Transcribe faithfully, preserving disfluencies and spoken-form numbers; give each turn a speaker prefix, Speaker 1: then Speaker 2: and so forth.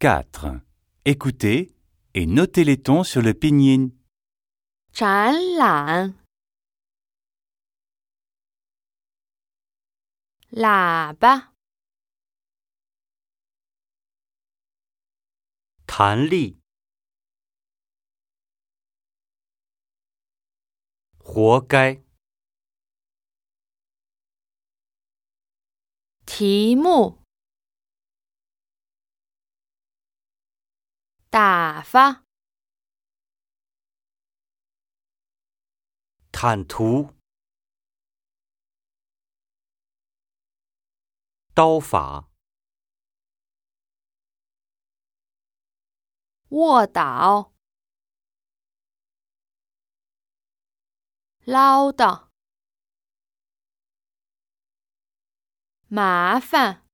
Speaker 1: quatre. Écoutez et notez les tons sur le pinyin.
Speaker 2: 展览，喇叭，
Speaker 3: 弹力，活该，
Speaker 2: 题目，打发，
Speaker 3: 坦途，刀法，
Speaker 2: 卧倒，唠叨，麻烦。